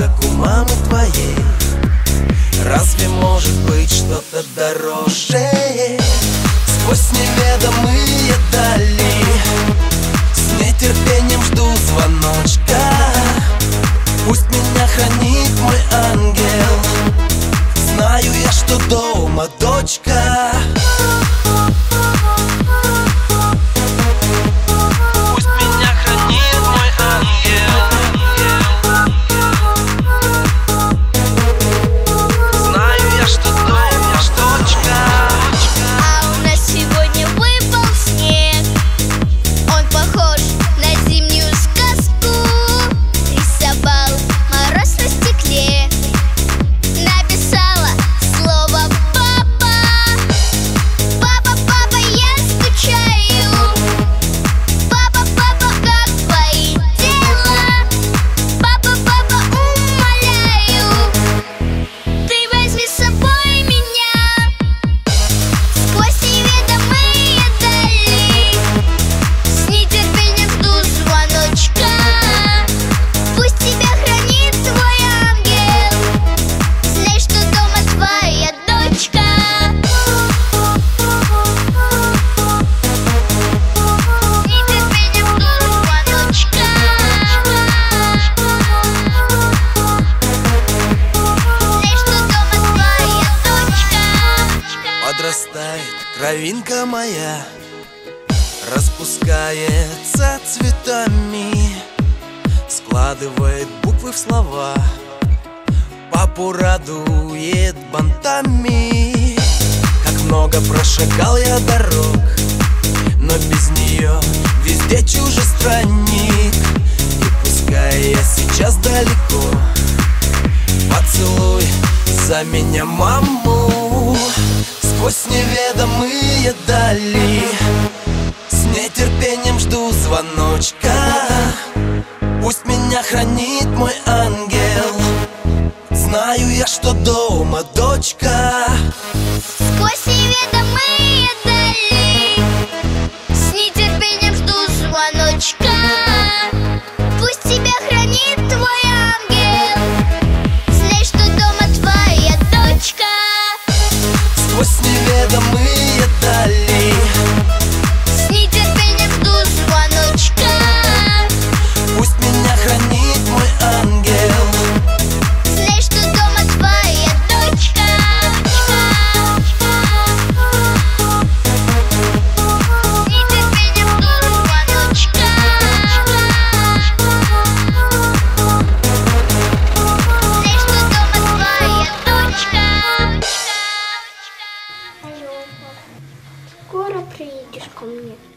как у мамы твоей. Разве может быть что-то дороже? Сквозь неведомые дали с нетерпением жду звоночка. Пусть меня хранит мой ангел. Знаю я, что дома дочка. Пусть меня хранит мой ангел. Знаю я, что дома дочка. А у нас сегодня выпал снег. Он похож на зимнюю сказку. Рисовал мороз на стекле. Написала слово «папа». Папа, папа, я скучаю. Папа, папа, как твои дела? Папа, папа, умоляю, ты возьми с собой меня сквозь неведомые дали. С нетерпением жду звоночка. Пусть тебя хранит твой ангел. Знай, что дома твоя дочка. С нетерпением жду звоночка. Знай, что дома твоя дочка. Подрастает травинка моя, распускается цветами, складывает буквы в слова, папу радует бантами. Как много прошагал я дорог, но без нее везде чужестранник. И пускай я сейчас далеко, поцелуй за меня маму. Сквозь неведомые дали с нетерпением жду звоночка. Пусть меня хранит мой ангел. Знаю я, что дома дочка. Сквозь неведомые дали с нетерпением жду звоночка. Пусть тебя хранит твой ангел. Знай, что дома твоя дочка. Сквозь неведомые дали С нетерпением жду звоночка. пусть меня хранит мой ангел. Знай, что дома твоя дочка. С нетерпением жду звоночка. Знай, что дома твоя дочка. Алло, пап, скоро приедешь ко мне?